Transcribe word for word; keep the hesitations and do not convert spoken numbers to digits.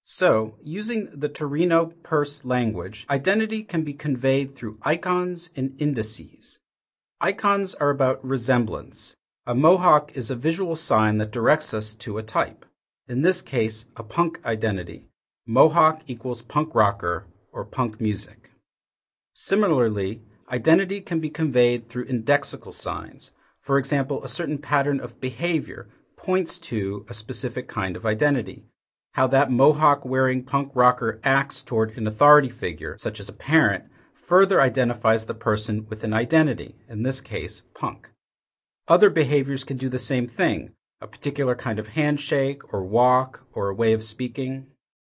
So, using the Torino Purse language, identity can be conveyed through icons and indices. Icons are about resemblance. A mohawk is a visual sign that directs us to a type. In this case, a punk identity. Mohawk equals punk rocker or punk music. Similarly, identity can be conveyed through indexical signs. For example, a certain pattern of behavior points to a specific kind of identity. How that mohawk-wearing punk rocker acts toward an authority figure, such as a parent, further identifies the person with an identity, in this case, punk. Other behaviors can do the same thing, a particular kind of handshake or walk or a way of speaking.